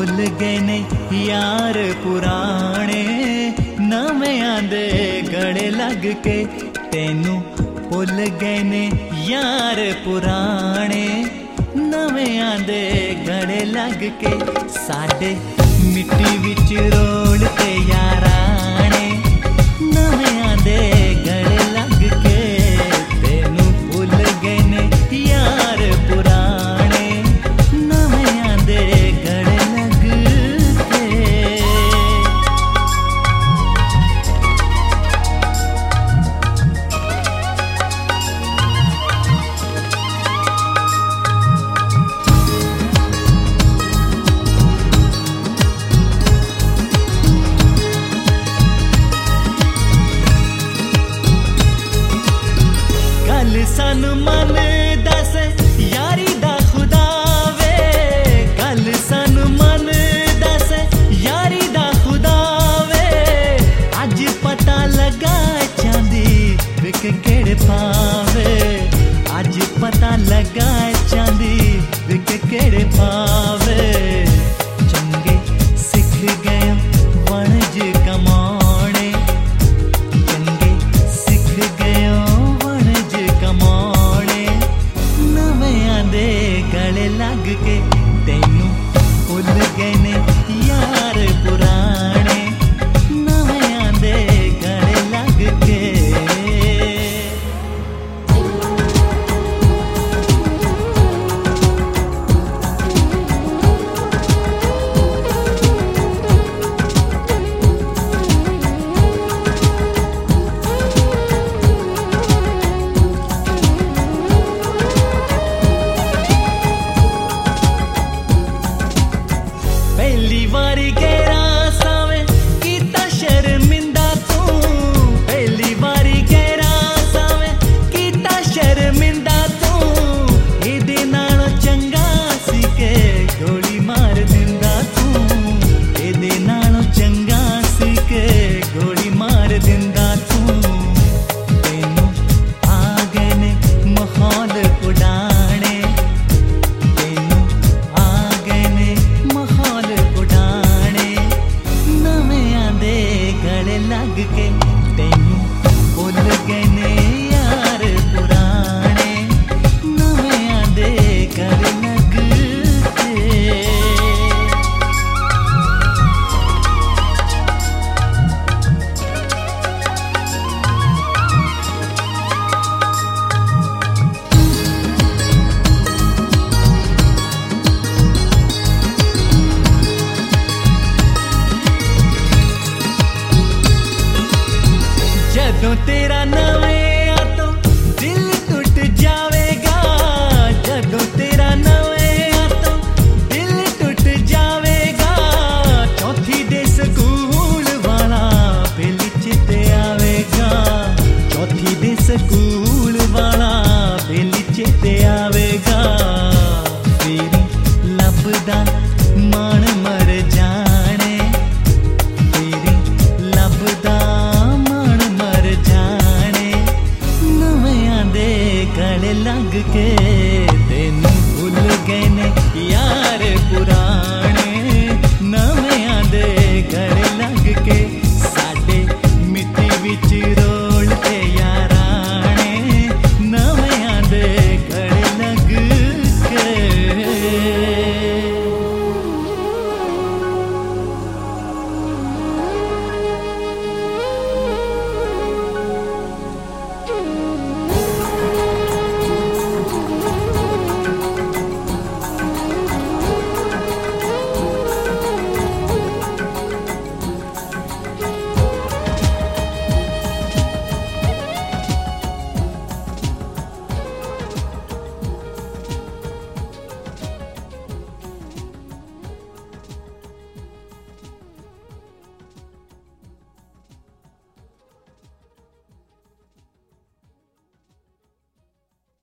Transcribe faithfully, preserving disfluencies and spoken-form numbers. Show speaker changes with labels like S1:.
S1: भुल गए ने यार पुराने, नव्यां दे गले लग के तेनू भुल गए ने यार पुराने, नव्यां दे गले लग के साडे मिट्टी विच रोल ते याराने, नव्यां दे गले लग के तेनू भुल गए ने यार पुराने, नव्यां दे गले लग के। गल सानू मन दस यारी दा खुदा वे, गल सानू मन दस यारी दा खुदा वे, अज पता लगा चांदी विक केड़े पावे, अज पता लगा चांदी विक केड़े पावे, चंगे सिख गए वणज कमाने, चंगे सिख गए वणज कमाने, नव्यां दे गले लग के तेनू भुल गए ने यार पुराने, नव्यां दे गले लग के। पहली बारी के